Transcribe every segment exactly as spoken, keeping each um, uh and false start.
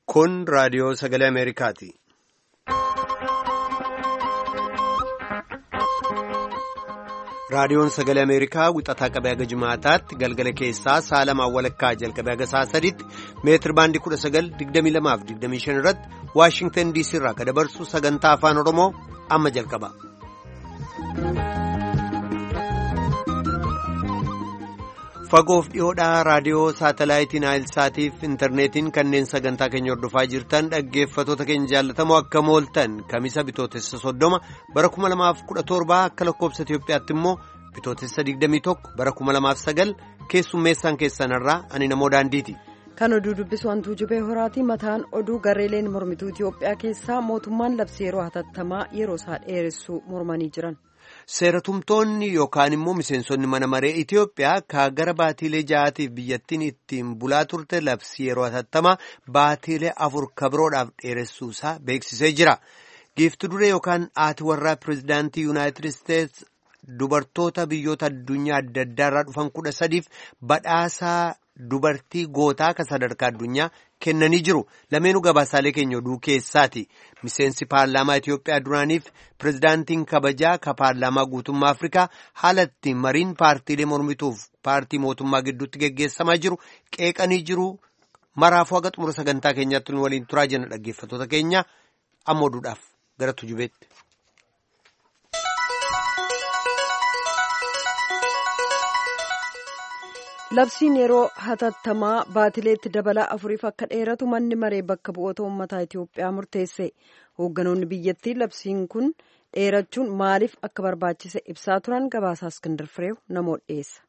Kun raadiyoo sagalee Ameerikaati. Raadiyoon sagalee Ameerikaa wixataa qabee haga Jimaataatti galgala keessaa sa'a lamaan walakkaa jalqabee haga sa'a sadiitti meetir baandii kudha sagal digdamii lamaaf digdamii shan irratti Waashingtan diisii irraa kan dabarsu sagantaa afaan Oromoo amma jalqaba. Fagoof dhiyoodhaa raadiyoo saatalaayitii Naayilsaatiif intarneetiin kanneen sagantaa keenya hordofaa jirtan dhaggeeffatoota keenya jaallatamoo akka mooltan kamisa bitootessa soddoma bara kuma lamaaf kudha torbaa akka lakkoobsa Itiyoophiyaatti immoo bitootessa digdamii tokko bara kuma lamaaf sagal keessummeessaan keessanarraa ani namoo daandiiti. Kan oduu dubbisu wantuu jibee horaatii mataan oduu gareeleen mormituu Itiyoophiyaa keessaa mootummaan labsii yeroo hatattamaa yeroo isaa dheeressuu mormanii jiran. Seeratumtoonni yookaan immoo miseensonni mana maree Itiyoophiyaa ka gara baatiilee ja'aatiif biyyattiin ittiin bulaa turte labsii yeroo hatattamaa baatiilee afur kabroodhaaf dheeressuusaa beeksisee jira. Giifti duree yookaan haati warraa pirezidaantii Yuunaayitid Isteets dubartoota biyyoota addunyaa adda addaarraa dhufan kudha sadiif badhaasaa dubartii gootaa ka sadarkaa addunyaa kennanii jiru. Lameenuu gabaasaalee keenya oduu keessaati. Miseensi paarlaamaa Itiyoophiyaa duraaniif pirezidaantiin kabajaa ka paarlaamaa guutummaa Afrikaa haala ittiin mariin paartiilee mormituuf paartii mootummaa gidduutti geggeessamaa jiru qeeqanii jiru. Maraafuu haga xumura sagantaa keenyaatti nu waliin turaa jenna dhaggeeffatoota keenya amma oduudhaaf gara tujubeetti. Labsiin yeroo hatattamaa baatileetti dabalaa afuriif akka dheeratu manni maree bakka bu'oota uummataa Itiyoophiyaa murteesse. Hoogganoonni biyyattii labsiin kun dheerachuun maaliif akka barbaachise ibsaa turan gabaasaa Iskindar Fireew namoota dhiyeessa.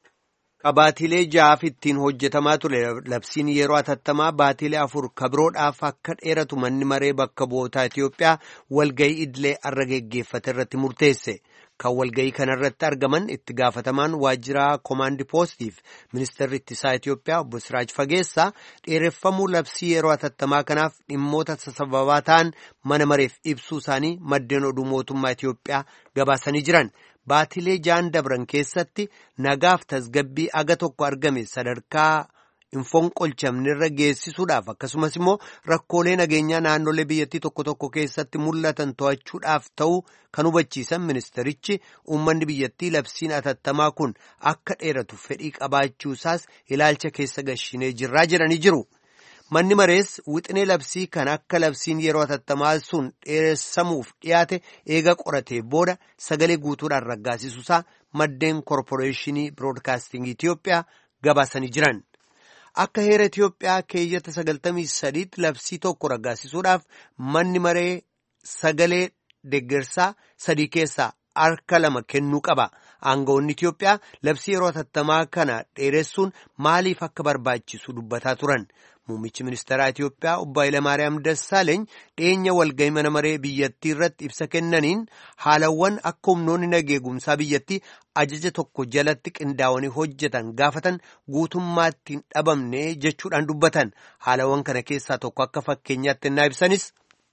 Baatilee ja'aaf ittiin hojjetamaa ture labsiin yeroo hatattamaa baatilee afur kabroodhaaf akka dheeratu manni maree bakka bu'ootaa Itiyoophiyaa walga'ii idilee arra geggeeffate irratti murteesse. Kan walga'ii kanarratti argaman itti gaafatamaan waajjiraa koomaandii poostiif ministeerri ittisaa Itiyoophiyaa obbo Siraaj Fageessaa dheereffamuu labsii yeroo hatattamaa kanaaf dhimmoota sababaa ta'an mana mareef ibsuu isaanii maddeen oduu mootummaa Itiyoophiyaa gabaasanii jiran. Baatilee ja'an dabran keessatti nagaaf tasgabbii aga tokko argame sadarkaa hin fonqolchamnerra geessisuudhaaf akkasumas immoo rakkoolee nageenyaa naannolee biyyattii tokko tokko keessatti mul'atan to'achuudhaaf ta'uu kan hubachiisan ministerichi uummanni biyyattii labsiin hatattamaa kun akka dheeratu fedhii qabaachuusaas ilaalcha keessa gashinee jirraa jedhanii jiru. Manni marees wixinee labsii kan akka labsiin yeroo hatattamaa sun dheeressamuuf dhiyaate eega qoratee booda sagalee guutuudhaan raggaasisuusaa maddeen koorporeeshinii biroodkaastingii Itiyoophiyaa gabaasanii jiran. Akka heera Itiyoophiyaa keeyyata sagaltamii sadiitti labsii tokko raggaasisuudhaaf manni maree sagalee deeggarsaa sadii keessaa harka lama kennuu qaba. Aangawoonni Itiyoophiyaa labsii yeroo hatattamaa kana dheeressuun maaliif akka barbaachisu dubbataa turan. Muummichi ministeeraa Itiyoophiyaa obbo Hayilamaariyaam Dassaaleeny dhiyeenya walga'ii mana maree biyyattii irratti ibsa kennaniin haalawwan akka humnoonni nageegumsaa biyyattii ajaja tokko jalatti qindaa'anii hojjetan gaafatan guutummaatti hin dhabamne jechuudhaan dubbatan. Haalawwan kana keessaa tokko akka fakkeenyaatti innaa ibsanis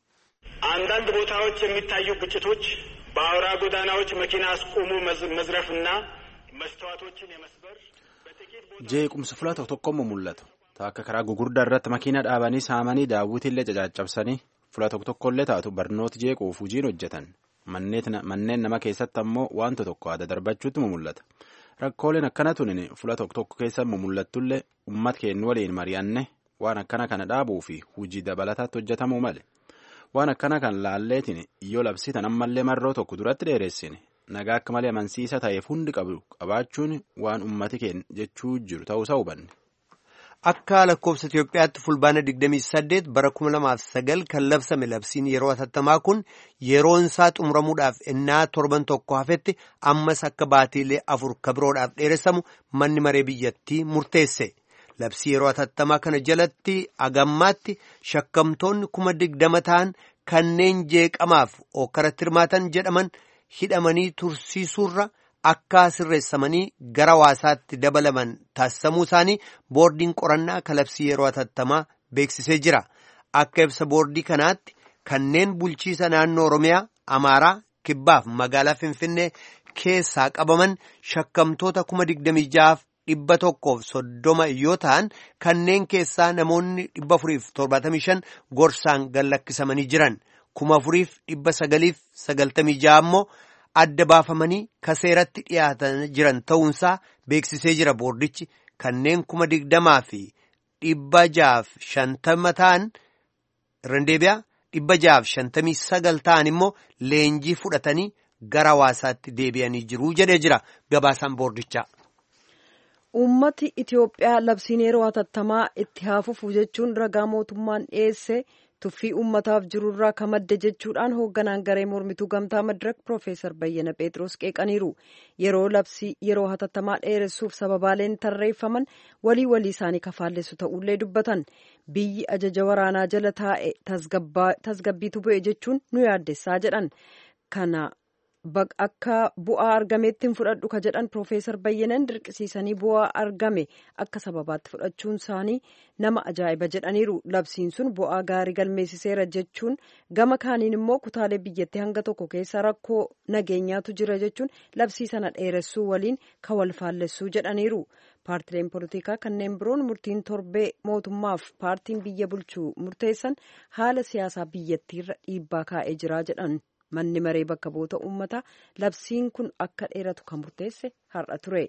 አንዳንድ ቦታዎች የሚታዩ ግጭቶች በአውራ ጎዳናዎች መኪና አስቆሙ መዝረፍና መስተዋቶችን የመስበር jeequmsa fulaa tokkommo mul'atu. Akka karaa gugurdaa irratti makiina dhaabanii saamanii daawwitiillee cacaccabsanii fulaa tokko tokkollee taatu barnooti jeequuf hojiin hojjetan. Manneen nama keessatti ammoo wanta tokko adda darbachuutti mul'ata. Rakkooleen akkana tunin fulaa tokko tokko keessa mul'attullee uummata keenya waliin mari'anne waan akkana kana dhaabuu fi hojii dabalataatti hojjetamuu male. Waan akkana kan laalleetiin yoo labsitan ammallee marroo tokko duratti dheeressine nagaa akka malee amansiisa ta'eef hundi qabu qabaachuun waan uummati keenya jechuu jiru ta'uusaa hubanne. Akka lakkoofsa Itiyoophiyaatti fulbaana digdamii saddeet bara kuma lamaaf sagal kan labsame labsiin yeroo hatattamaa kun yeroon isaa xumuramuudhaaf ennaa torban tokko hafetti ammas akka baatiilee afur kabroodhaaf dheeressamu manni maree biyyattii murteesse. Labsii yeroo hatattamaa kana jalatti agammaatti shakkamtoonni kuma digdama ta'an kanneen jeeqamaaf okkaratti hirmaatan jedhaman hidhamanii tursiisuurra akka sirreessamanii gara hawaasaatti dabalaman taasifamuu isaanii boordiin qorannaa kan labsii yeroo hatattamaa beeksisee jira. Akka ibsa boordii kanaatti kanneen bulchiisa naannoo Oromiyaa, Amaaraa, Kibbaaf magaalaa Finfinnee keessaa qabaman shakkamtoota kuma digdamii ja'aaf dhibba tokkoof soddoma yoo ta'an kanneen keessaa namoonni dhibba afuriif torbaatamii shan gorsaan gallakkisamanii jiran kuma afuriif dhibba sagaliif sagaltamii ja'a ammoo adda baafamanii kaseeratti dhiyaatan jiran ta'uunsaa beeksisee jira. Boordichi kanneen kuma digdamaa fi dhibba ja'aaf shantama ta'an rendeebiyaa dhibba ja'aaf shantamii sagal ta'an immoo leenjii fudhatanii gara hawaasaatti deebi'anii jiru jedhee jira gabaasaan boordichaa. Uummati Itiyoophiyaa labsiin yeroo hatattamaa itti haafufu jechuun ragaa mootummaan dhiyeesse tuffii uummataaf jirurraa ka madde jechuudhaan hoogganaan garee mormituu gamtaa madirak Piroofeesar Bayyana Pheexroos qeeqaniiru. Yeroo labsii yeroo hatattamaa dheeressuuf sababaaleen tarreeffaman walii walii isaanii kafaallessu ta'ullee dubbatan. Biyyi ajaja waraanaa jala taa'e tasgabbiitu bu'e jechuun nu yaaddessaa jedhan. Kana akka bu'aa argameetti hin fudhadhu ka jedhan Piroofeesar Bayyanan dirqisiisanii bu'aa argame akka sababaatti fudhachuun isaanii nama ajaa'iba jedhaniiru. Labsiin sun bu'aa gaarii galmeessiseera jechuun gama kaaniin immoo kutaalee biyyattii hanga tokko keessa rakkoo nageenyaatu jira jechuun labsii sana dheeressuu waliin ka wal faallessuu jedhaniiru. Paartileen poolitikaa kanneen biroon murtiin torbee mootummaaf paartiin biyya bulchuu murteessan haala siyaasaa biyyattiirra dhiibbaa kaa'ee jira jedhan. Manni maree bakka bu'oota uummataa labsiin kun akka dheeratu kan murteesse har'a ture.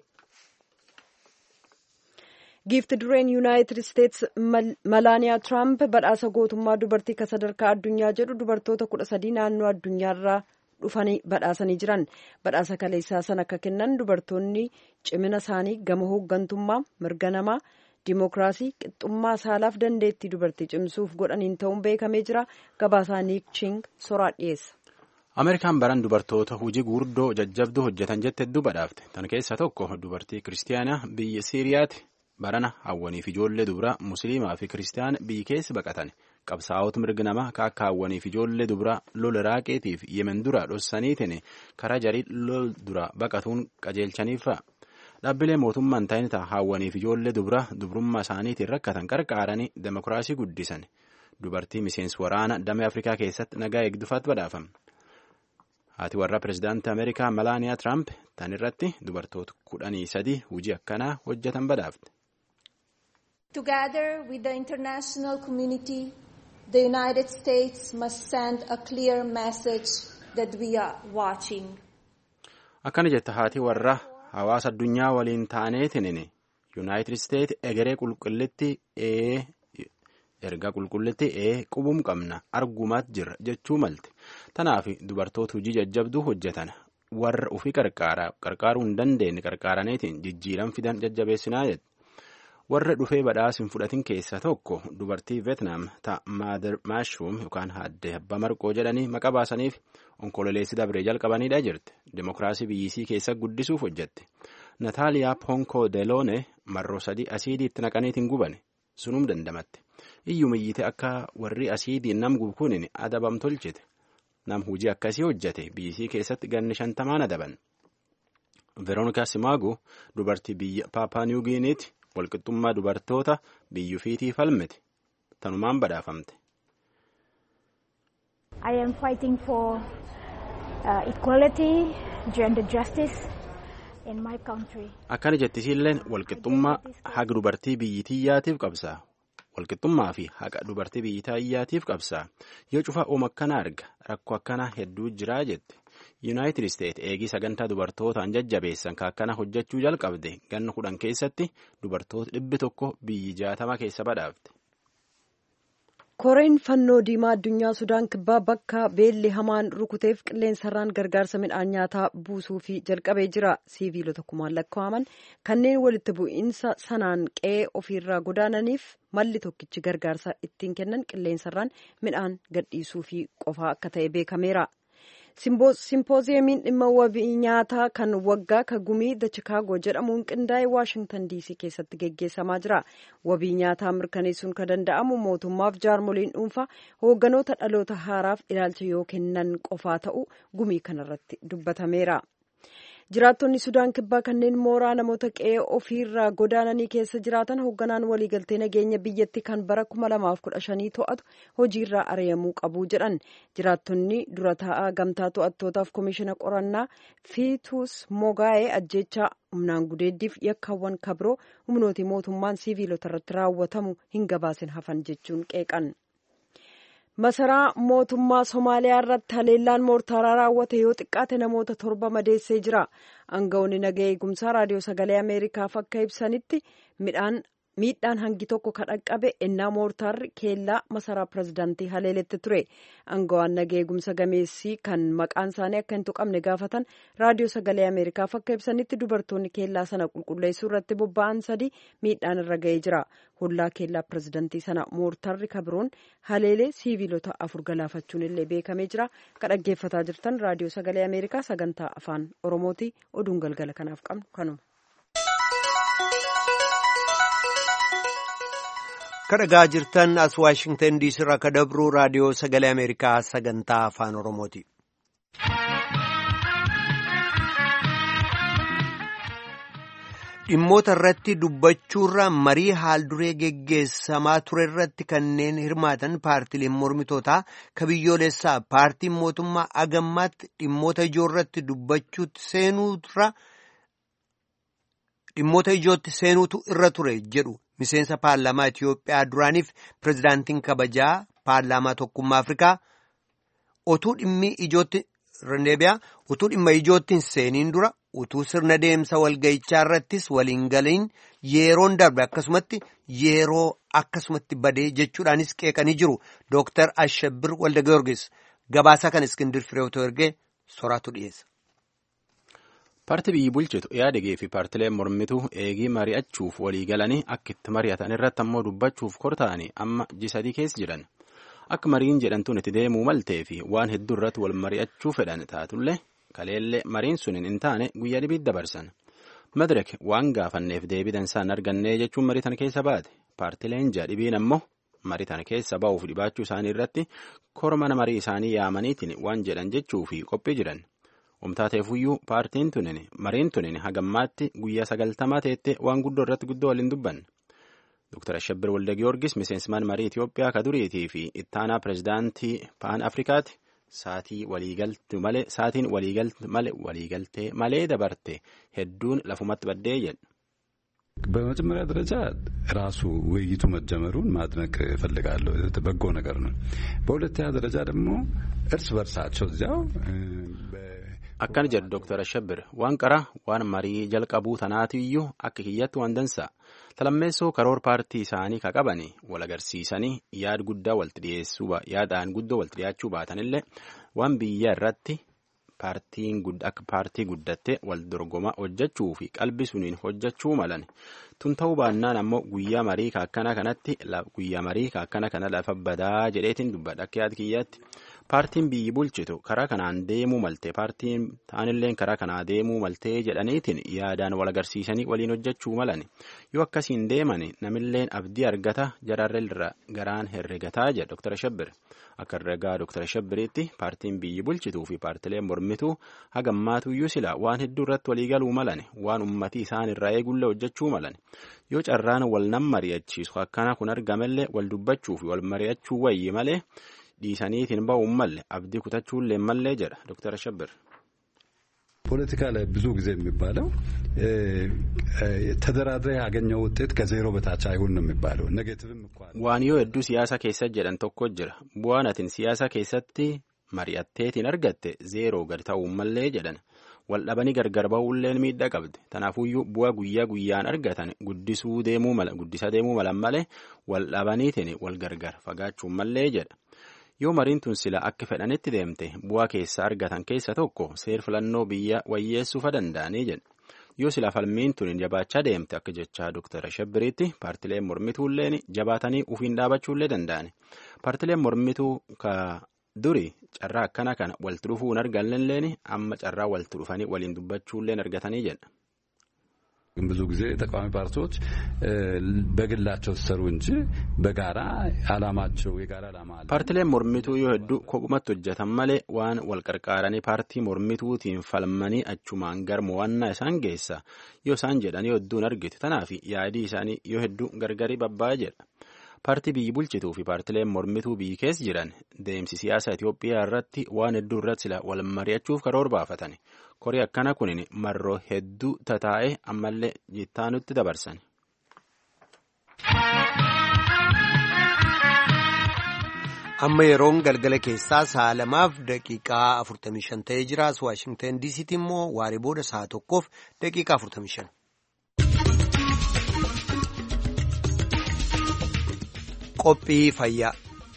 Giifti dureen Yuunaayitid Isteets Malaaniyaa Tiraamp badhaasa gootummaa dubartii ka sadarkaa addunyaa jedhu dubartoota kudha sadii naannoo addunyaarraa dhufanii badhaasanii jiran. Badhaasa kaleessaa sana akka kennan dubartoonni cimina isaanii gama hooggantummaa, mirga namaa, dimookiraasii, qixxummaa saalaaf dandeettii dubartii cimsuuf godhaniin ta'uun beekamee jira. Gabaasaa Niik Ching soraa dhiyeessa. Ameerikaan baran dubartoota hojii guurdoo jajjabduu hojjetan jette hedduu badhaafte. Tan keessaa tokko dubartii kiristaanaa biyya Siiriyaati. Barana hawwaniif ijoollee dubaraa musliimaa fi kiristaana biyyi keessa baqatan. Qabsaa'ota mirga namaa akka hawwaniif ijoollee dubaraa lola Iraaqeetiif Yemen dura dhossaniitiin karaa jarii lola dura baqatuun qajeelchaniifa. Dhaabbilee mootummaan ta'in ta'a hawwaniif ijoollee dubaraa dubrummaa isaaniitiin rakkatan qarqaaranii demokiraasii guddisan. Dubartii miseensi waraana damee Afrikaa keessatti nagaa eegdufaatti badhaafame. Haati warra pirezidaantii Ameerikaa Malaaniyaa Tiraamp tan irratti dubartoota kudhanii sadii hojii akkanaa hojjetan badhaafte. Together with the international community, the United States must send a clear message that we are watching. Akkana jetta haati warra hawaasa addunyaa waliin taaneetiin United States egeree qulqullitti ee erga qulqullitti ee qubum qabna argumaat jira jechuu malte. Tanaaf dubartoota hojii jajjabduu hojjetan warra ofii qarqaaruu hin dandeenye qarqaaraniitiin jijjiiran fidan jajjabeessinaa jedhe. Warra dhufee badhaasa hin fudhatin keessaa tokko dubartii Veetnaam ta'a Maader Maashruum yookaan Haadde Abbaa Marqoo jedhanii maqaa baasaniif onkololeessi dabree jalqabaniidha jirti. Demokiraasii biyyisii keessa guddisuuf hojjette. Nataaliyaa Ponkoo Deloone marroo sadii asiidii itti naqaniitiin gubane sunum dandamatte. Iyyuu miyyite akka warri asiidiin nam gubuun adabam tolchite. Nam hojii akkasii hojjete biyyisii keessatti ganni shantamaan adaban. Veroonikaa Simaagu dubartii biyya Paapaa Niw Giiniiti. Walqixxummaa dubartoota biyyuu fiitii falmite tanumaan badhaafamte. I am fighting for uh, equality, gender justice in my country. Akkana jettisiilleen walqixxummaa haga dubartii biyyitiyyaatiif qabsaa. Walqixxummaa fi haqa dubartii biyyitiyyaatiif qabsaa. Yoo cufa oom akkana arga rakkoo akkanaa hedduu jiraa jette. Yuunaayitid Isteet eegii sagantaa dubartootaan jajjabeessan ka akkana hojjechuu jalqabde ganna kudhan keessatti dubartoota dhibbi tokko biyyi jaatama keessa badhaafte. Koreen fannoo diimaa addunyaa Sudaan kibbaa bakka beelli hamaan rukuteef qilleensarraan gargaarsa midhaan nyaataa buusuu fi jalqabee jira. Siiviilota kumaan lakkaa'aman kanneen walitti bu'iinsa sanaan qe'ee ofiirraa godaananiif malli tokkichi gargaarsa ittiin kennan qilleensarraan midhaan gadhiisuu fi qofaa akka ta'e beekameera. Simpooziyamiin dhimma wabii nyaataa kan waggaa ka gumii da Chikaagoo jedhamuun qindaa'e Waashingtan diisii keessatti geggeessamaa jira. Wabii nyaataa mirkaneessuun ka danda'amu mootummaaf jaarmoliin dhuunfaa hoogganoota dhaloota haaraaf ilaalcha yoo kennan qofaa ta'u gumii kanarratti dubbatameera. Jiraattonni Sudaan kibbaa kanneen mooraa namoota qe'ee ofiirraa godaananii keessa jiraatan hoogganaan waliigaltee nageenya biyyattii kan bara kuma lamaaf kudha shanii to'atu hojiirraa ari'amuu qabu jedhan. Jiraattonni dura taa'aa gamtaa to'attootaaf komishina qorannaa Fiitus Mogaa'ee ajjeechaa humnaan gudeeddiif yakkaawwan kabroo humnooti mootummaan siviilota irratti raawwatamu hin gabaasin hafan jechuun qeeqan. Masaraa mootummaa Somaaliyaa irratti haleellaan moortaaraa raawwate yoo xiqqaate namoota torba madeessee jira. Aangawoonni nagaa eegumsaa raadiyoo sagalee Ameerikaaf akka ibsanitti midhaan miidhaan hangi tokko kan dhaqqabe ennaa moortaarri keellaa masaraa pirezidaantii haleeletti ture. Aangawaan nagaa eegumsa gameessii kan maqaan isaanii akka hin tuqamne gaafatan raadiyoo sagalee Ameerikaaf akka ibsanitti dubartoonni keellaa sana qulqulleessuu irratti bobba'an sadii miidhaan irra ga'ee jira. Hollaa keellaa pirezidaantii sana moortaarri kabroon haleelee siiviilota afur galaafachuun illee beekamee jira. Kan dhaggeeffataa jirtan raadiyoo sagalee Ameerikaa sagantaa afaan Oromooti. Oduun galgala kanaaf qabnu kanuma. Kadhagaa jirtan as Waashingtan diisii irraa kan dabru raadiyoo sagalee Ameerikaa sagantaa afaan Oromooti. Dhimmoota irratti dubbachuurra marii haalduree geggeessamaa ture irratti kanneen hirmaatan paartileen mormitootaa ka biyyoolessaa paartiin mootummaa agammaatti dhimmoota ijoo irratti dubbachuutti seenuuturra dhimmoota ijootti seenuutu irra ture jedhu. Miseensa paarlaamaa Itiyoophiyaa duraaniif pirezidaantiin kabajaa paarlaamaa tokkummaa Afrikaa utuu dhimmi ijootti rendeebiyaa utuu dhimma ijootti hin seeniin dura utuu sirna deemsa walga'ichaa irrattis waliin galiin yeroon darbe akkasumatti yeroo akkasumatti badee jechuudhaanis qeeqanii jiru. Dooktar Ashabbir Walda Giyoorgis gabaasaa kan Iskindir Fireewtoo ergee soraatu dhiyeessa. Paartii biyyi bulchitu yaadegee fi paartileen mormituu eegii mari'achuuf walii galanii akka itti mari'atan irratti ammoo dubbachuuf kortaa'anii amma jisadii keessa jiran. Akka mariin jedhantuun itti deemuu maltee fi waan hedduu irratti wal mari'achuu fedhan taatullee kaleellee mariin sun hin taane guyyaa dhibiit dabarsan. Madirek waan gaafanneef deebii dansaan argannee jechuun marii tana keessa baate. Paartileen jadhibiin ammoo marii tana keessa ba'uuf dhibaachuu isaanii irratti kormana marii isaanii yaamaniitiin waan jedhan jechuu fi qophii jiran. Umtaateefuyyuu paartiin tunin mariin tunin hagammaatti guyyaa sagaltamaa teettee waan guddoo irratti guddoo waliin dubban. Dooktar Ashabbir Walda Giyoorgis miseensmaan marii Itiyoophiyaa ka duriitii fi ittaanaa pirezidaantii Paan Afrikaati saatii waliigaltu malee saatiin waliigaltu malee waliigaltee malee dabarte hedduun lafumatti baddee jedhu. በመጀመሪያ ደረጃ ራሱ ውይይቱ መጀመሩን ማድነቅ እፈልጋለሁ። በጎ ነገር ነው። በሁለተኛ ደረጃ ደግሞ እርስ በርሳቸው እዚያው akkana jedhu Dooktar Ashabbir waan qara waan marii jalqabuu tanaatiyyuu akka kiyyatti waan dansa talammeessoo karoor paartii isaanii ka qabanii wal agarsiisanii yaad guddaa walti dhiyeessuu yaadaan guddoo walti dhiyaachuu baatanillee waan biyya irratti paartiin akka paartii guddatte wal dorgoma hojjechuu fi qalbii suniin hojjechuu malan tun ta'uu baannaan ammoo guyyaa marii kaakkana kanatti guyyaa marii kaakkana kana lafa badaa jedheetiin dubbadha akka yaad kiyyaatti. Paartiin biyyi bulchitu karaa kanaan deemuu maltee paartiin taanilleen karaa kanaa deemuu maltee jedhaniitiin yaadaan wal agarsiisanii waliin hojjechuu malan yoo akkasiin deeman namilleen abdii argata jararreerra garaan herregataa jedha Dooktar Ashabbir. Akka herregaa Dooktar Ashabbiriitti paartiin biyyi bulchituu fi paartileen mormituu hagammaatuyyuu sila waan hedduu irratti walii galuu malan waan ummatii isaan irraa eegullee hojjechuu malan yoo carraan wal nam mari'achiisu akkana kun argamellee wal dubbachuu fi wal mari'achuu wayyi malee. dhiisaniitiin ba'uun malle abdii kutachuullee mallee jedha Dooktar Ashabbir. ፖለቲካ ላይ ብዙ ጊዜ የሚባለው ተደራድረህ ያገኘው ውጤት ከዜሮ በታች አይሆን ነው የሚባለው ኔጌቲቭም እንኳን waan yoo hedduu siyaasa keessa jedhan tokko jira bu'aan atin siyaasa keessatti mari'atteetiin argatte zeeroo gad ta'uun mallee jedhan wal dhabanii gargar ba'uulleen miidhaa qabdi tanaafuyyuu bu'aa guyyaa guyyaan argatan guddisuu deemuu mala guddisa deemuu malan malee wal dhabaniitiin wal gargar fagaachuun mallee jedha. Yoo mariin tun sila akka fedhanitti deemte bu'aa keessa argatan keessa tokko seer filannoo biyya wayyeessuufa danda'anii jedhu. Yoo sila falmiin tun jabaachaa deemte akka jechaa Dooktar Ashabbiriitti paartileen mormituulleen jabaatanii ufiin dhaabachuullee danda'ani. Paartileen mormituu ka duri carraa akkana kana walti dhufuun argannelleen amma carraa walti dhufanii waliin dubbachuulleen argatanii jedha. ብዙ ጊዜ ተቃዋሚ ፓርቲዎች በግላቸው ሲሰሩ እንጂ በጋራ ዓላማቸው የጋራ ዓላማ አለ። ፓርቲleen mormituu yoo hedduu kophaatti hojjetan malee waan wal qarqaaranii paartii mormituutiin falmanii achumaan gara mo'annaa isaan geessa yoo isaan jedhanii hedduun argitu. Tanaaf yaadii isaanii yoo hedduu gargari babbaa jedha. Paartii biyyi bulchituu fi paartileen mormituu biyyi keessa jiran deemsi siyaasa Itoophiyaa irratti waan hedduu irratti sila wal mari'achuuf karoora baafatan. Korii akkana kunin marroo hedduu tataa'ee ammallee jittaanutti dabarsan. Amma yeroon galgala keessaa sa'a lamaaf daqiiqaa afurtamii shan ta'ee jira. Waashingtan diisiitti immoo waaree booda sa'a tokkoof daqiiqaa afurtamii shan. Qophii fayyaa.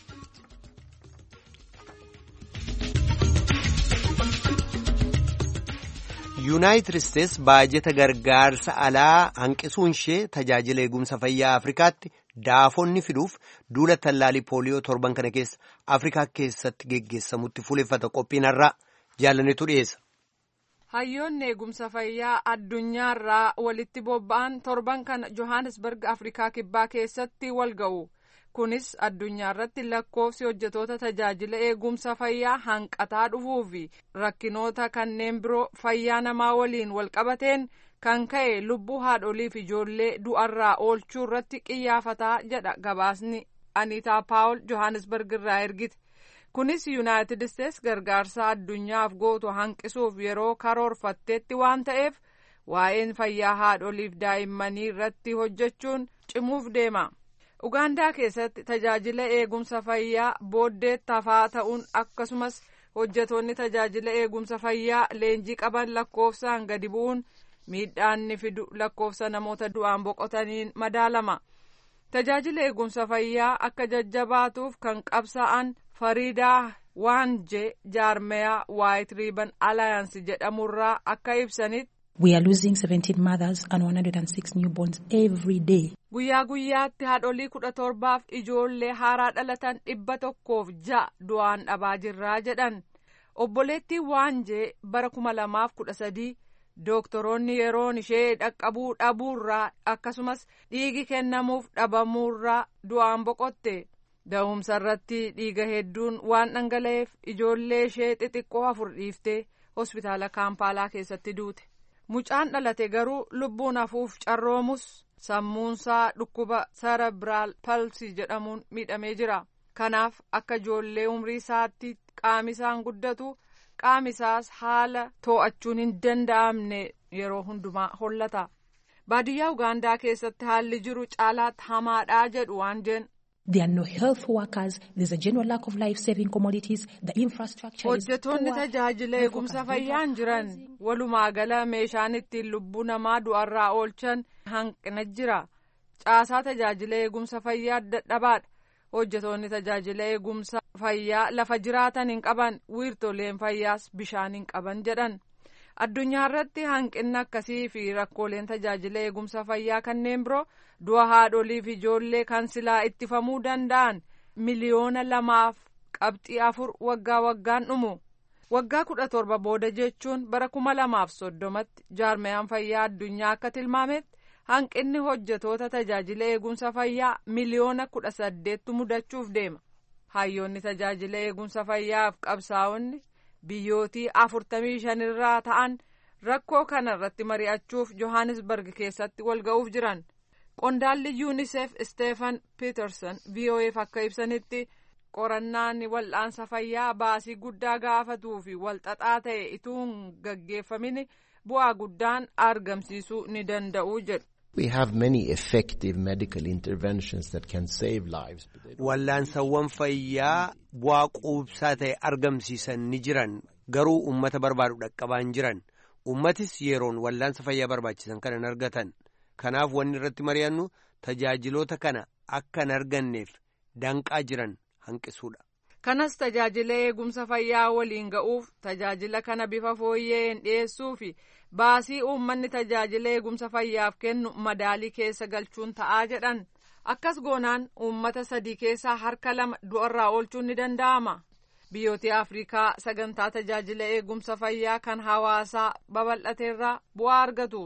Yuunaayitid Isteets baajeta gargaarsa alaa hanqisuun ishee tajaajila eegumsa fayyaa Afrikaatti daafonni fiduuf duula tallaalii pooliyoo torban kana keessa Afrikaa keessatti geggeessamutti fuuleffata. Qophiin har'aa jaalannetu dhiyeessa. Hayyoonni eegumsa fayyaa addunyaarraa walitti bobba'an torban kana Johannesburg Afrikaa kibbaa keessatti wal ga'u. Kunis addunyaa irratti lakkoofsi hojjetoota tajaajila eegumsa fayyaa hanqataa dhufuu fi rakkinoota kanneen biroo fayyaa namaa waliin wal qabateen kan ka'e lubbuu haadholii fi ijoollee du'arraa oolchuu irratti qiyyaafataa jedha gabaasni Aniitaa Paawul Johannesburg irraa ergite. Kunis Yuunaayitid Isteets gargaarsa addunyaaf gootu hanqisuuf yeroo karoorfatteetti waan ta'eef waa'een fayyaa haadholiif daa'immanii irratti hojjechuun cimuuf deema. Ugaandaa keessatti tajaajila eegumsa fayyaa booddeetti hafaa ta'uun akkasumas hojjetoonni tajaajila eegumsa fayyaa leenjii qaban lakkoofsaan gadi bu'uun miidhaan ni fidu lakkoofsa namoota du'aan boqotaniin madaalama. Tajaajila eegumsa fayyaa akka jajjabaatuuf kan qabsa'an Fariidaa Waanje jaarmeyaa White Ribbon Alliance jedhamurraa akka ibsanitti. We are losing seventeen mothers and one hundred six newborns every day. Guyyaa guyyaatti haadholii kudha torbaaf ijoollee haaraa dhalatan dhibba tokkoof ja'a du'aan dhabaa jirraa jedhan. Obboleettii Waanjee bara kuma lamaaf kudha sadii dooktoroonni yeroon ishee dhaqqabuu dhabuurraa akkasumas dhiigi kennamuuf dhabamuurraa du'aan boqotte. Da'umsa irratti dhiiga hedduun waan dhangala'eef ijoollee ishee xixiqqoo afur dhiiftee hospitaala Kaampaalaa keessatti duute. Mucaan dhalate garuu lubbuun hafuuf carroomus sammuunsaa dhukkuba cerebral palsy jedhamuun miidhamee jira. Kanaaf akka ijoollee umrii isaatti qaamisaan guddatu qaamisaas haala too'achuun hin danda'amne yeroo hundumaa hollata. Baadiyyaa Ugaandaa keessatti haalli jiru caalaatti hamaadhaa jedhu Waanjeen. There are no health workers. There's a general lack of life-saving commodities. The infrastructure is poor. Hojjetoonni tajaajila eegumsa fayyaan jiran walumaa gala meeshaan ittiin lubbuu namaa du'arraa oolchan hanqina jira. Caasaa tajaajila eegumsa fayyaa dadhabaadha. Hojjetoonni tajaajila eegumsa fayyaa lafa jiraatan hin qaban, wiirtoleen fayyaas bishaan hin qaban jedhan. Addunyaa irratti hanqinni akkasii fi rakkooleen tajaajila eegumsa fayyaa kanneen biroo du'a haadholii fi ijoollee kan silaa ittifamuu danda'an miliyoona lamaaf qabxii afur waggaa waggaan dhumu. Waggaa kudha torba booda jechuun bara kuma lamaaf soddomatti jaarmayaan fayyaa addunyaa akka tilmaametti hanqinni hojjetoota tajaajila eegumsa fayyaa miliyoona kudha saddeettu mudachuuf deema. Hayyoonni tajaajila eegumsa fayyaaf qabsaa'onni biyyootii afurtamii shanirraa ta'an rakkoo kana irratti mari'achuuf Johannesburg keessatti wal ga'uuf jiran. Qondaalli UNICEF Stephen Peterson V O F akka ibsanitti qorannaan wal'aansa fayyaa baasii guddaa gaafatuu fi walxaxaa ta'e ituun gaggeeffamin bu'aa guddaan argamsiisuu ni danda'u jedhu. We have many effective medical interventions that can save lives. Wal'aansawwan fayyaa bu'aa quubsaa ta'e argamsiisan ni jiran garuu uummata barbaadu dhaqqabaan jiran. Uummatis yeroon wal'aansa fayyaa barbaachisan kana hin argatan. Kanaaf wanni irratti mari'annu tajaajiloota kana akka hin arganneef danqaa jiran hanqisuudha. Kanas tajaajila eegumsa fayyaa waliin ga'uuf tajaajila kana bifa fooyyeen dhiyeessuu fi baasii uummanni tajaajila eegumsa fayyaaf kennu madaalii keessa galchuun ta'aa jedhan. Akkas goonaan uummata sadii keessaa harka lama du'arraa oolchuun ni danda'ama. Biyyoota Afrikaa sagantaa tajaajila eegumsa fayyaa kan hawaasaa babal'ateerraa bu'aa argatu.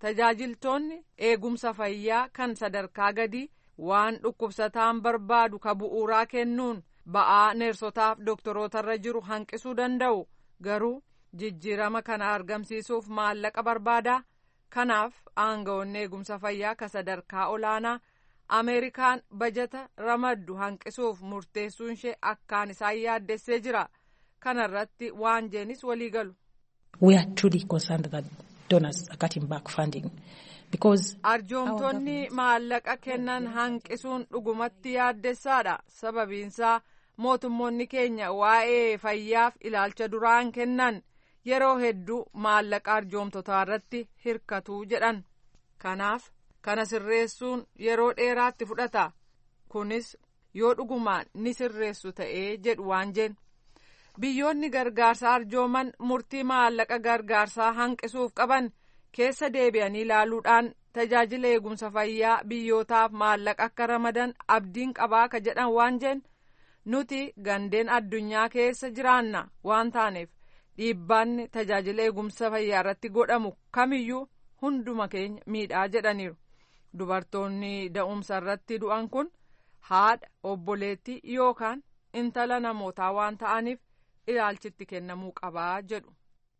tajaajiltoonni eegumsa fayyaa kan sadarkaa gadii waan dhukkubsataan barbaadu ka bu'uuraa kennuun ba'aa neersotaaf doktorotarra jiru hanqisuu danda'u. Garuu jijjiirama kana argamsiisuuf maallaqa barbaada. Kanaaf aangawoonni eegumsa fayyaa ka sadarkaa olaanaa Ameerikaan bajata ramaddu hanqisuuf murteessuun ishee akkaan isaan yaaddessee jira. Kana irratti waan jeenis walii galu. We are truly concerned that donors are cutting back funding because arjoomtonni maallaqa kennan hanqisuun dhugumatti yaaddessaadha. Sababiinsaa mootummoonni keenya waa'ee fayyaaf ilaalcha duraan kennan yeroo hedduu maallaqa arjoomtotaa irratti hirkatuu jedhan. Kanaaf kana sirreessuun yeroo dheeraatti fudhata. Kunis yoo dhugumaan ni sirreessu ta'ee jedhu waan jeen. Biyyoonni gargaarsaa arjooman murtii maallaqa gargaarsaa hanqisuuf qaban keessa deebi'anii ilaaluudhaan tajaajila eegumsa fayyaa biyyootaaf maallaqa akka ramadan abdiin qabaa ka jedhan waan jeen. Nuti gandeen addunyaa keessa jiraanna waan taaneef dhiibbaanni tajaajila eegumsa fayyaa irratti godhamu kamiyyuu hunduma keenya miidhaa jedhaniiru. Dubartoonni da'umsa irratti du'an kun haadha, obboleettii yookaan intala namootaa waan ta'aniif ilaalchitti kennamuu qabaa jedhu.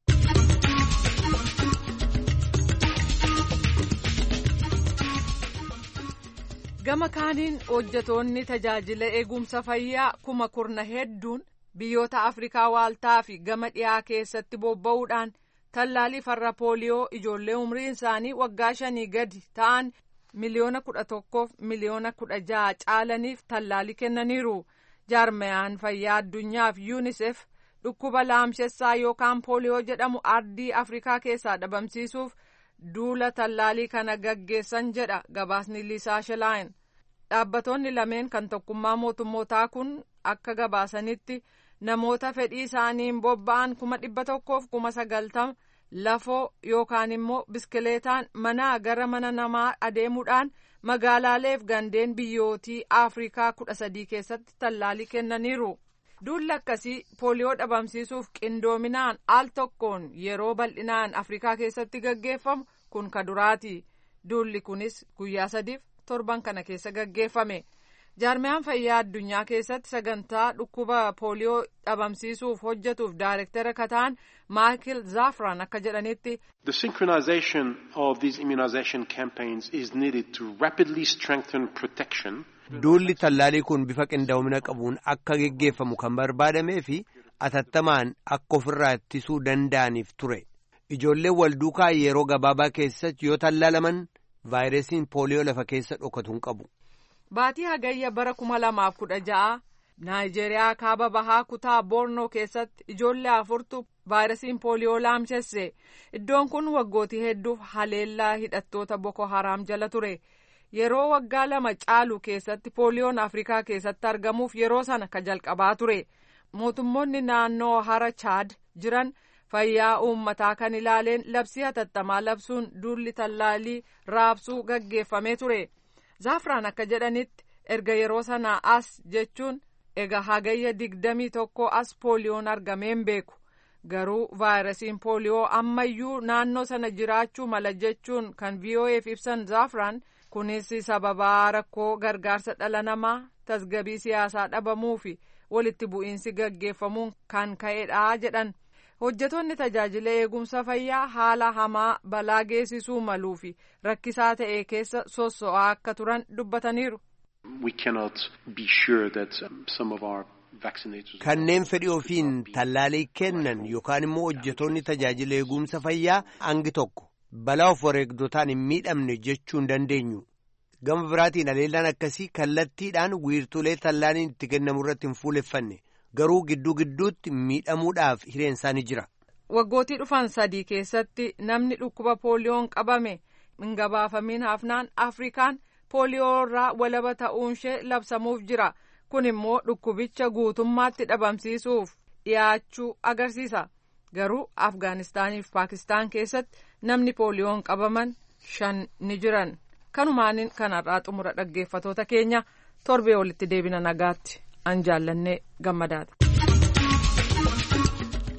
Gama kaaniin hojjetoonni tajaajila eegumsa fayyaa kuma kurna hedduun biyyoota Afrikaa waaltaa fi gama dhiyaa keessatti bobba'uudhaan tallaalii farra pooliyoo ijoollee umriin isaanii waggaa shanii gadi ta'an miliyoona kudha tokkoof miliyoona kudha jaha caalaniif tallaalii kennaniiru. Jaarmayaan fayyaa addunyaaf yuunisef dhukkuba laamshessaa yookaan pooliyoo jedhamu ardii Afrikaa keessaa dhabamsiisuuf duula tallaalii kana gaggeessan jedha gabaasni Liisaa Shelaayin. Dhaabbattoonni lameen kan tokkummaa mootummootaa kun akka gabaasanitti namoota fedhii isaaniin bobba'an kuma dhibba tokkoof kuma sagaltama lafoo yookaan immoo biskileetaan manaa gara mana namaa adeemuudhaan magaalaaleef gandeen biyyootii Afrikaa kudha sadii keessatti tallaalii kennaniiru. Duulli akkasii pooliyoo dhabamsiisuuf qindoominaan al tokkoon yeroo bal'inaan Afrikaa keessatti gaggeeffamu kun ka duraati. Duulli kunis guyyaa sadiif torban kana keessa gaggeeffame. Jaarmayaan fayyaa addunyaa keessatti sagantaa dhukkuba pooliyoo dhabamsiisuuf hojjetuuf daayirektara kataan Michael Zafran akka jedhanitti The synchronization of these immunization campaigns is needed to rapidly strengthen protection. Duulli tallaalii kun bifa qindoomina qabuun akka geggeeffamu kan barbaadamee fi atattamaan akka ofirraa ittisuu danda'aniif ture. Ijoolleen wal duukaa yeroo gabaabaa keessatti yoo tallaalaman vaayirasiin pooliyoo lafa keessa dhokatu hin qabu. Baatii hagayya bara kuma lamaaf kudha ja'a Naayijeeriyaa kaaba bahaa kutaa Bornoo keessatti ijoollee afurtu vaayirasiin pooliyoo laamshesse. Iddoon kun waggootii hedduuf haleellaa hidhattoota Boko Haram jala ture. Yeroo waggaa lama caalu keessatti pooliyoon Afrikaa keessatti argamuuf yeroo sana ka jalqabaa ture. Mootummoonni naannoo hara Chaad jiran fayyaa uummataa kan ilaaleen labsii hatattamaa labsuun duulli tallaalii raabsuu gaggeeffamee ture. Zaafraan akka jedhanitti erga yeroo sanaa as jechuun ega hagayya digdamii tokko as pooliyoon argameen beeku. Garuu vaayirasiin pooliyoo ammayyuu naannoo sana jiraachuu mala jechuun kan V O F ibsan Zaafraan kunis sababaa rakkoo gargaarsa dhala namaa tasgabii siyaasaa dhabamuu fi walitti bu'iinsi gaggeeffamuun kan ka'edha jedhan. Hojjetoonni tajaajila eegumsa fayyaa haala hamaa balaa geessisuu maluu fi rakkisaa ta'e keessa sosso'aa akka turan dubbataniiru. We cannot be sure that some of our vaccinators kanneen fedhii ofiin tallaalii kennan yookaan immoo hojjetoonni tajaajila eegumsa fayyaa hangi tokko balaa of wareegdotaan hin miidhamne jechuu hin dandeenyu. Gama biraatiin haleellaan akkasii kallattiidhaan wiirtuulee tallaaliin itti kennamu irratti hin fuuleffanne. Garuu gidduu gidduutti miidhamuudhaaf hireen isaanii jira. Waggootii dhufan sadii keessatti namni dhukkuba pooliyoon qabame hin gabaafamiin hafnaan Afrikaan pooliyoo irraa walaba ta'uun ishee labsamuuf jira. Kun immoo dhukkubicha guutummaatti dhabamsiisuuf dhiyaachuu agarsiisa. Garuu Afgaanistaanii fi Paakistaan keessatti namni pooliyoon qabaman shan ni jiran. Kanumaaniin kanarraa xumura dhaggeeffatoota keenya torbee walitti deebina nagaatti. An jaallannee gammadaadha.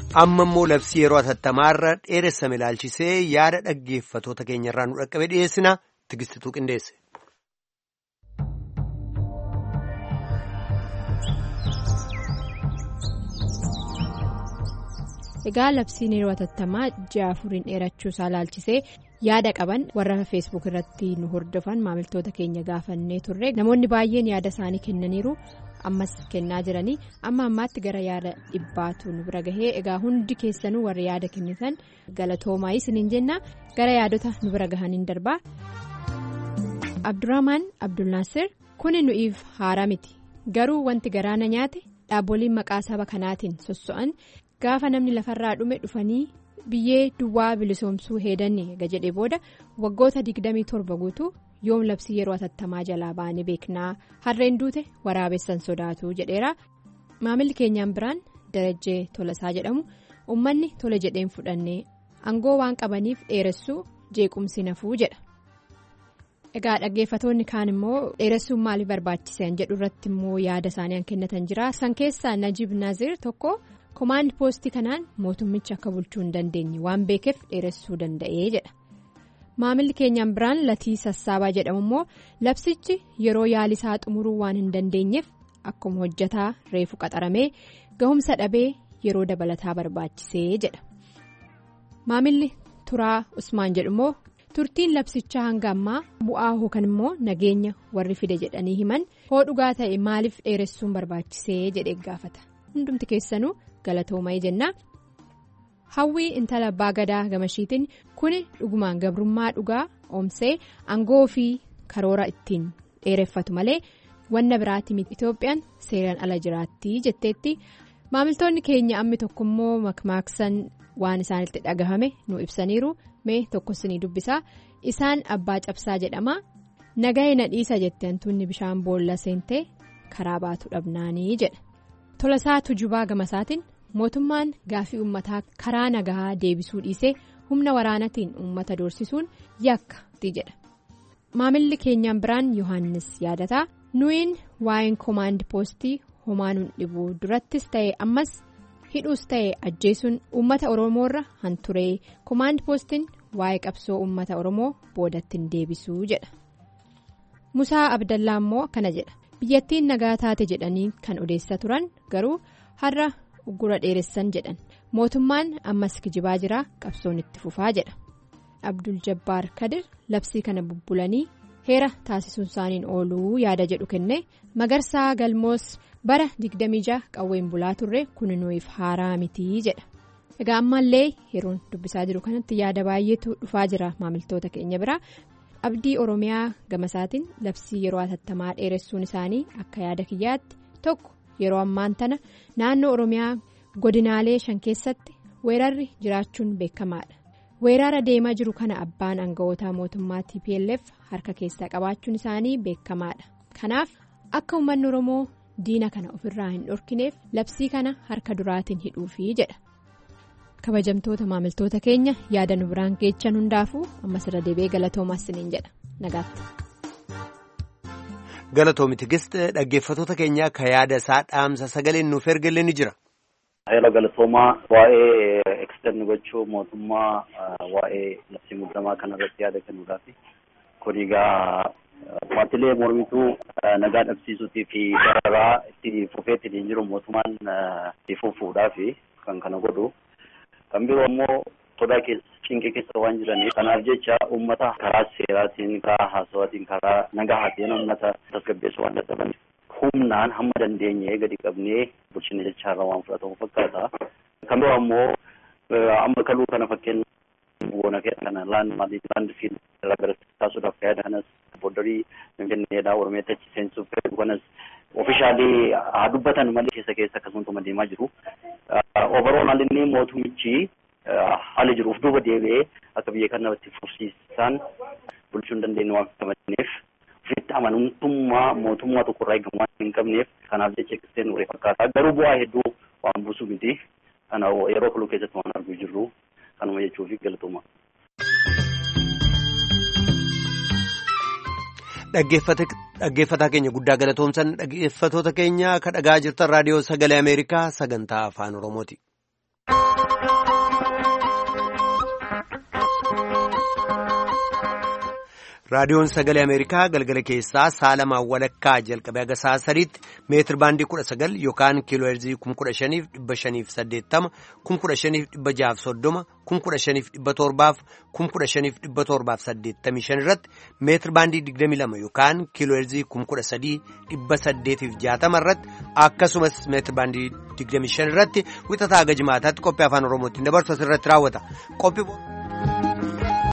amma immoo labsii yeroo atattamaarra dheeressame ilaalchisee yaada dhaggeeffatoota keenyarraa nu dhaqqabe dhiyeessina tigistituu qindeesse. Egaa labsiin yeroo atattamaa ji'a afuriin dheerachuu isaa ilaalchisee yaada qaban warra feesbuuk irratti nu hordofan maamiltoota keenya gaafannee turre namoonni baay'een yaada isaanii kennaniiru ammas kennaa jiranii amma ammaatti gara yaada dhibbaatu nu bira gahee egaa hundi keessanuu warra yaada kennitan galatoomaa isiniin jenna gara yaadota nu bira gahaniin darbaa. Abdurrahmaan Abdulnaasir kuni nu'iif haaraa miti garuu wanti garaana nyaate dhaaboliin maqaa saba kanaatiin sosso'an. Gaafa namni lafarraa dhume dhufanii biyyee duwwaa bilisoomsuu heedanii jedhee booda waggoota digdamii torba guutuu yoom labsii yeroo atattamaa jalaa baane beeknaa harreen duute waraabessan sodaatu jedheera. Maamilli keenyaan biraan Darajjee Tolasaa jedhamu uummanni tole jedheen fudhannee aangoo waan qabaniif dheeressuu jeequmsi nafuu jedha. Egaa dhaggeeffatoonni kaan immoo dheeressuun maaliif barbaachisan jedhu irratti immoo yaada isaanii kennatan jira. San keessaa Najib Nazir tokko. Komaand poostii kanaan mootummichi akka bulchuu hin dandeenye waan beekeef dheeressuu danda'ee jedha. Maamilli keenyaan biraan Latii Sassaabaa jedhamu immoo labsichi yeroo yaalisaa xumuruu waan hin dandeenyeef akkuma hojjetaa reefu qaxaramee gahumsa dhabee yeroo dabalataa barbaachisee jedha. Maamilli Turaa Usmaan jedhu immoo turtiin labsichaa hanga ammaa bu'aa yookaan immoo nageenya warri fide jedhanii himan hoo dhugaa ta'e maaliif dheeressuun barbaachisee jedhee gaafata. Hundumti keessanuu. Galatooma'ee jenna hawwii intala abbaa gadaa gamashiitiin kuni dhugumaan gabrummaa dhugaa oomsee aangoo fi karoora ittiin dheereffatu malee wanna biraatti miti Itoophiyaan seeraan ala jiraatti jetteetti maamiltoonni keenya ammi tokkommoo makmaaksan waan isaanitti dhagahame nu ibsaniiru mee tokkosinii dubbisaa isaan abbaa cabsaa jedhama nagahee nadhiisa jette hantuunni bishaan boolla seentee karaa baatu dhabnaanii jedha. Tolasaa Tujubaa Gamasaatiin mootummaan gaafii uummataa karaa nagahaa deebisuu dhiisee humna waraanatiin uummata doorsisuun yakkatti jedha. Maamilli keenyaan biraan Yohaannis yaadataa nuyin waa'een koomaand poostii homaa nun dhibuu durattis ta'e ammas hidhuus ta'e ajjeesuun uummata Oromoorra hanturee koomaand poostiin waa'ee qabsoo uummata Oromoo boodattiin deebisuu jedha. Musaa Abdallaa immoo kana jedha. Biyyattiin nagaa taate jedhanii kan odeessaa turan garuu har'a uggura dheeressan jedhan mootummaan ammas kijibaa jira qabsoon itti fufaa jedha. Abdul Jabbaar Kadir labsii kana bubbulanii heera taasisuun isaaniin ooluu yaada jedhu kenne Magarsaa Galmoos bara digdamii jaha qawween bulaa turre kun nuuf haaraa mitii jedha. Egaa ammallee yeroon dubbisaa jiru kanatti yaada baay'eetu dhufaa jira maamiltoota keenya biraa. Abdii Oromiyaa Gamasaatiin labsii yeroo atattamaa dheeressuun isaanii akka yaada kiyyaatti tokko yeroo ammaan tana naannoo Oromiyaa godinaalee shan keessatti weerarri jiraachuun beekamaadha. Weerara deemaa jiru kana abbaan aanga'ootaa mootummaa T P L F harka keessaa qabaachuun isaanii beekamaadha. Kanaaf akka uummanni Oromoo diina kana ofirraa hin dhorkineef labsii kana harka duraatiin hidhuufi jedha. Kabajamtoota maamiltoota keenya yaada nu biraan geechan hundaafuu ammas irra deebi'ee galatoomaas isiniin jedha nagaatti. Galatoomi Tigist dhaggeeffatoota keenyaa ka yaada isaa dhaamsa sagaleen nuuf ergalee ni jira. Haala galatoomaa waa'ee eksterni gochuu mootummaa waa'ee labsii muddamaa kanarratti yaada kennuudhaafi kun egaa paartiilee mormituu nagaa dhabsiisuutii fi dararaa itti fufeetti jiru mootummaan itti fufuudhaafi kan kana godhu. Kan biroo immoo sodaa keessa cinqee keessa waan jiraniif kanaaf jecha uummata karaa seeraatiin karaa haasawaatiin karaa nagahaatiin uummata tasgabbeessuu waan dadhabaniif humnaan hamma dandeenye gadi qabnee bulchina jechaarra waan fudhatamu fakkaata. Kan biroo immoo amma kaluu kana fakkeenya boona kana laan maalii laan fiil taasisuudhaaf fayyada kanas booddarii finfinneedhaa Oromiyaatti achi seensuuf fayyadu kanas ofishaalii haa dubbatan malee keessa keessa akkasumatti deemaa jiru. Overall inni mootummichi haala jiruuf duuba deebi'ee akka biyya kanatti fufsiisan bulchuu hin dandeenye waan qabaniif ofitti amanamtummaa mootummaa tokkorraa eegamu waan hin qabneef kanaaf jecha eksterni uree fakkaata. Garuu bu'aa hedduu waan buusu miti. Kana yeroo kaluu keessatti waan arguu jirru kanuma jechuufi galatooma. Dhaggeeffataa keenya guddaa galatoomsan dhaggeeffatoota keenya ka dhagaa jirtan raadiyoo sagalee Ameerikaa sagantaa afaan Oromooti. raadiyoon sagalee Ameerikaa galgala keessaa saalamaa walakkaa jalqabee haga sa'a sadiitti meetir baandii kudha sagal yookaan kiiloo heerzii kuma kudha shaniif dhibba shaniif saddeettama kuma kudha shaniif dhibba jaaf soddoma kuma kudha shaniif dhibba torbaaf kuma kudha shaniif dhibba torbaaf saddeettamii shan irratti meetir baandii digdamii lama yookaan kiiloo heerzii kuma kudha sadii dhibba saddeetiif jaatama irratti akkasumas meetir baandii digdamii shan irratti wixataa haga jimaataatti qophii afaan oromootiin dabarsu asirratti raawwata qophii.